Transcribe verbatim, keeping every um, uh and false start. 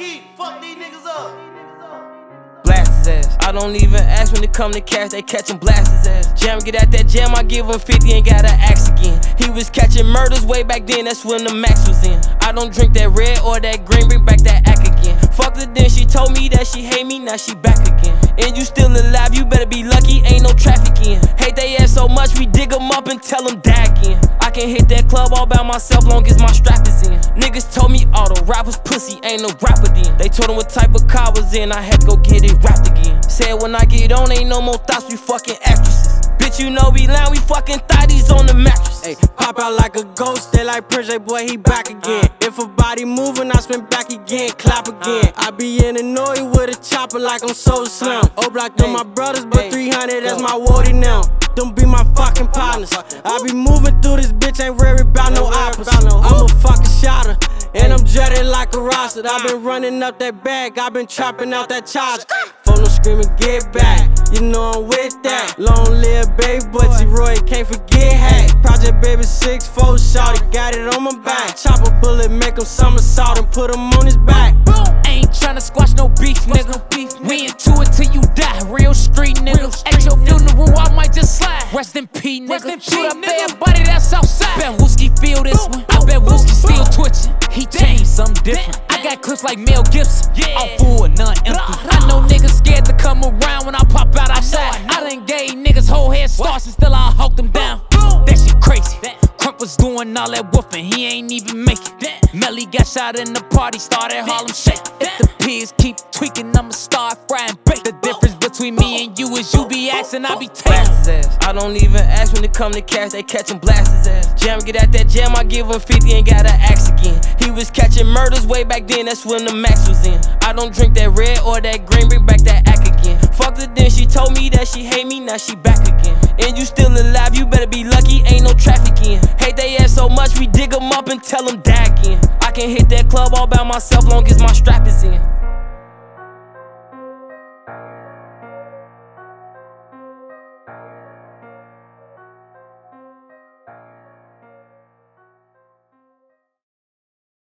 Keep, fuck these niggas up. Blast his ass. I don't even ask when it come to cash, they catch him, blast his ass. Jam, get at that jam, I give him fifty, ain't gotta ask again. He was catching murders way back then, that's when the max was in. I don't drink that red or that green, bring back that act again. Fucked her then, she told me that she hate me, now she back again. And you still alive, you better be lucky, ain't no traffic in. Hate they ass so much, we dig them up and tell them die again. I can hit that club all by myself, long as my strap is in. Niggas told me all the rappers pussy, ain't no rapper then. They told them what type of car was in, I had to go get it wrapped again. Said when I get on, ain't no more thoughts, we fucking actresses. Bitch, you know we lying, we fucking thotties on the mattress. Hey, pop out like a ghost, they like Prince, boy, he back again. If a body moving, I spin back again, clap again. I be in the noise with a chopper like I'm so slim. O block them my brothers, but three hundred, that's my woody now. Them be my fucking partners. I be moving through this bitch, ain't worried about no oppers. I'm a fucking shotter, and I'm dreaded like a roster. I been running up that bag, I been chopping out that charger. Phone screaming, get back, you know I'm with that. Long live baby, but T-Roy can't forget hack. Project baby six four shawty, got it on my back. Chop a bullet, make him somersault and put him on his back. Ain't tryna squash no beef, nigga. We into it till you die, real street nigga. At your funeral, I might just slide. Rest in peace, nigga. Shoot a bad buddy that's outside. Bet Wooski feel this one. I bet Wooski still twitching. He changed something different. I got clips like Mel Gibson. I'm full, none empty. I know niggas scared to come around when I pop out outside. I done gave niggas whole head starts and still I hawk them down. That shit crazy. Crump was doing all that woofing, he ain't even make it. Melly got shot in the party, started Harlem shake. If the pigs keep tweaking, I'ma start frying bake. The difference between me and you is you be asking, I be taking. Blast his ass. I don't even ask when it come to cash, they catch him, blast his ass. Jam, get at that jam, I give him fifty, ain't gotta ask again. He was catching murders way back then, that's when the max was in. I don't drink that red or that green, bring back that act again. Fucked her then, she told me that she hate me, now she back again. And you still alive, you better be lucky, ain't no traffic in. Hate they ass so much, we dig them up and tell them die again. I can hit that club all by myself, long as my strap is in.